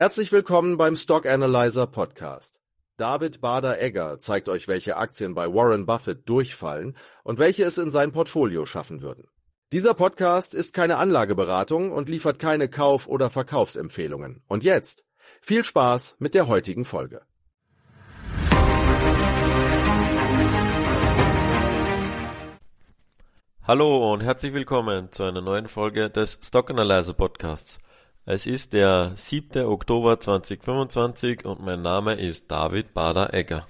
Herzlich willkommen beim Stock Analyzer Podcast. David Bader-Egger zeigt euch, welche Aktien bei Warren Buffett durchfallen und welche es in sein Portfolio schaffen würden. Dieser Podcast ist keine Anlageberatung und liefert keine Kauf- oder Verkaufsempfehlungen. Und jetzt viel Spaß mit der heutigen Folge. Hallo und herzlich willkommen zu einer neuen Folge des Stock Analyzer Podcasts. Es ist der 7. Oktober 2025 und mein Name ist David Bader-Egger.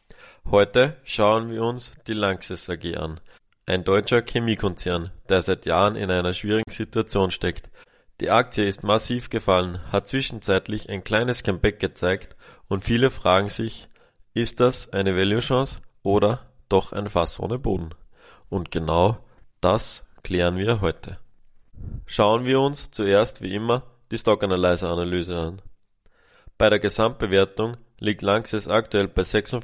Heute schauen wir uns die Lanxess AG an, ein deutscher Chemiekonzern, der seit Jahren in einer schwierigen Situation steckt. Die Aktie ist massiv gefallen, hat zwischenzeitlich ein kleines Comeback gezeigt und viele fragen sich, ist das eine Value-Chance oder doch ein Fass ohne Boden? Und genau das klären wir heute. Schauen wir uns zuerst wie immer die Stock Analyzer Analyse an. Bei der Gesamtbewertung liegt Lanxess aktuell bei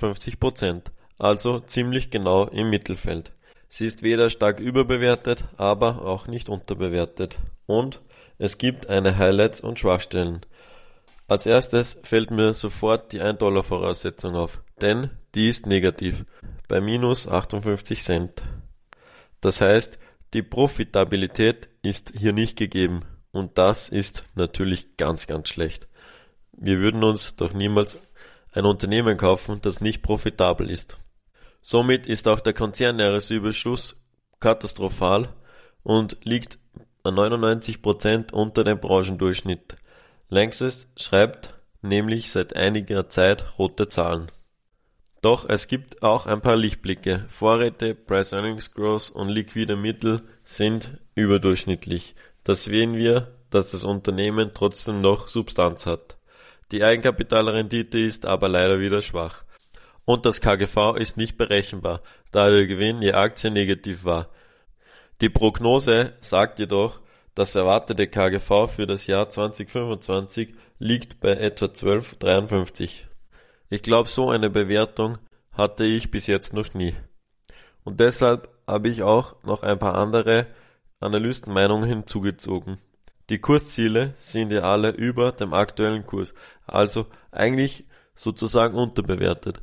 56%, also ziemlich genau im Mittelfeld. Sie ist weder stark überbewertet, aber auch nicht unterbewertet. Und es gibt eine Highlights und Schwachstellen. Als erstes fällt mir sofort die 1 $ Voraussetzung auf, denn die ist negativ, bei minus 58 Cent. Das heißt, die Profitabilität ist hier nicht gegeben. Und das ist natürlich ganz, ganz schlecht. Wir würden uns doch niemals ein Unternehmen kaufen, das nicht profitabel ist. Somit ist auch der Konzernjahresüberschuss katastrophal und liegt an 99% unter dem Branchendurchschnitt. Lanxess schreibt nämlich seit einiger Zeit rote Zahlen. Doch es gibt auch ein paar Lichtblicke. Vorräte, Price-Earnings-Growth und liquide Mittel sind überdurchschnittlich. Das sehen wir, dass das Unternehmen trotzdem noch Substanz hat. Die Eigenkapitalrendite ist aber leider wieder schwach. Und das KGV ist nicht berechenbar, da der Gewinn je Aktie negativ war. Die Prognose sagt jedoch, das erwartete KGV für das Jahr 2025 liegt bei etwa 12,53. Ich glaube, so eine Bewertung hatte ich bis jetzt noch nie. Und deshalb habe ich auch noch ein paar andere Analystenmeinungen hinzugezogen. Die Kursziele sind ja alle über dem aktuellen Kurs, also eigentlich sozusagen unterbewertet.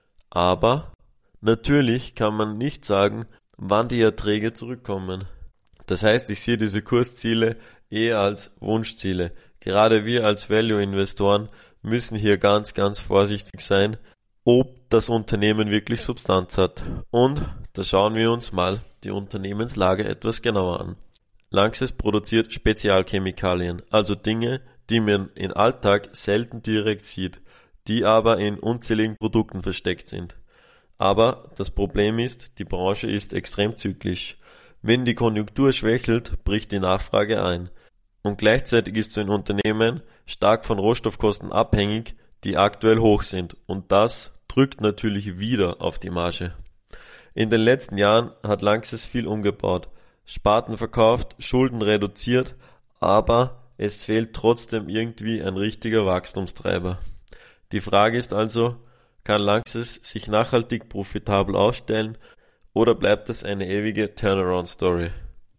Aber natürlich kann man nicht sagen, wann die Erträge zurückkommen. Das heißt, ich sehe diese Kursziele eher als Wunschziele. Gerade wir als Value-Investoren müssen hier ganz, ganz vorsichtig sein, ob das Unternehmen wirklich Substanz hat. Und da schauen wir uns mal die Unternehmenslage etwas genauer an. Lanxess produziert Spezialchemikalien, also Dinge, die man im Alltag selten direkt sieht, die aber in unzähligen Produkten versteckt sind. Aber das Problem ist, die Branche ist extrem zyklisch. Wenn die Konjunktur schwächelt, bricht die Nachfrage ein. Und gleichzeitig ist so ein Unternehmen stark von Rohstoffkosten abhängig, die aktuell hoch sind. Und das drückt natürlich wieder auf die Marge. In den letzten Jahren hat Lanxess viel umgebaut, Sparten verkauft, Schulden reduziert, aber es fehlt trotzdem irgendwie ein richtiger Wachstumstreiber. Die Frage ist also, kann Lanxess sich nachhaltig profitabel aufstellen oder bleibt es eine ewige Turnaround-Story?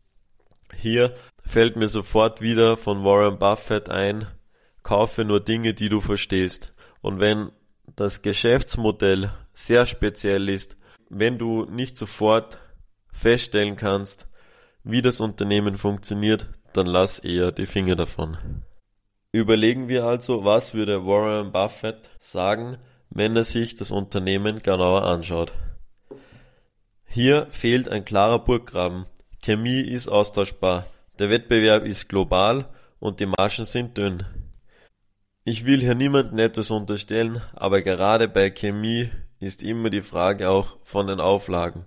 Hier fällt mir sofort wieder von Warren Buffett ein, kaufe nur Dinge, die du verstehst. Und wenn das Geschäftsmodell sehr speziell ist, wenn du nicht sofort feststellen kannst, wie das Unternehmen funktioniert, dann lass eher die Finger davon. Überlegen wir also, was würde Warren Buffett sagen, wenn er sich das Unternehmen genauer anschaut. Hier fehlt ein klarer Burggraben. Chemie ist austauschbar, der Wettbewerb ist global und die Margen sind dünn. Ich will hier niemandem etwas unterstellen, aber gerade bei Chemie ist immer die Frage auch von den Auflagen.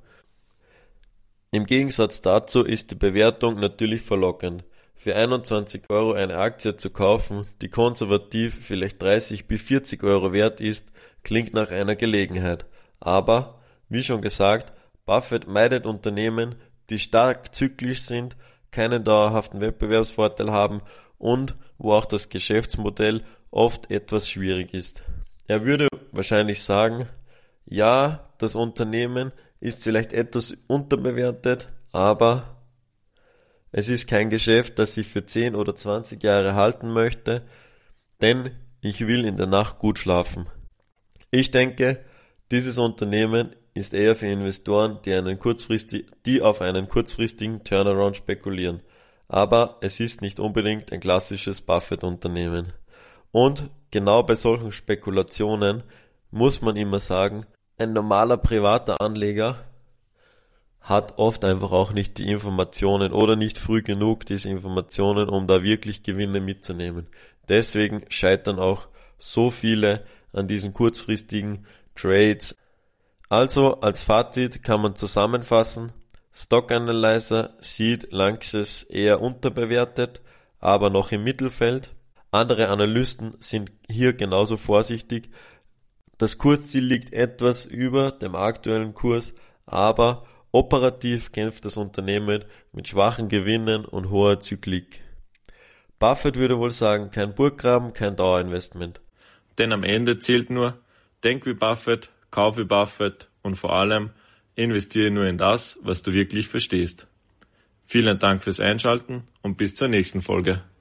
Im Gegensatz dazu ist die Bewertung natürlich verlockend. Für 21 € eine Aktie zu kaufen, die konservativ vielleicht 30 bis 40 € wert ist, klingt nach einer Gelegenheit. Aber, wie schon gesagt, Buffett meidet Unternehmen, die stark zyklisch sind, keinen dauerhaften Wettbewerbsvorteil haben und wo auch das Geschäftsmodell oft etwas schwierig ist. Er würde wahrscheinlich sagen, ja, das Unternehmen ist vielleicht etwas unterbewertet, aber es ist kein Geschäft, das ich für 10 oder 20 Jahre halten möchte, denn ich will in der Nacht gut schlafen. Ich denke, dieses Unternehmen ist eher für Investoren, die auf einen kurzfristigen Turnaround spekulieren. Aber es ist nicht unbedingt ein klassisches Buffett-Unternehmen. Und genau bei solchen Spekulationen muss man immer sagen, ein normaler privater Anleger hat oft einfach auch nicht die Informationen oder nicht früh genug diese Informationen, um da wirklich Gewinne mitzunehmen. Deswegen scheitern auch so viele an diesen kurzfristigen Trades. Also als Fazit kann man zusammenfassen, Stock Analyzer sieht Lanxess eher unterbewertet, aber noch im Mittelfeld. Andere Analysten sind hier genauso vorsichtig. Das Kursziel liegt etwas über dem aktuellen Kurs, aber operativ kämpft das Unternehmen mit schwachen Gewinnen und hoher Zyklik. Buffett würde wohl sagen, kein Burggraben, kein Dauerinvestment. Denn am Ende zählt nur, denk wie Buffett, kauf wie Buffett und vor allem investiere nur in das, was du wirklich verstehst. Vielen Dank fürs Einschalten und bis zur nächsten Folge.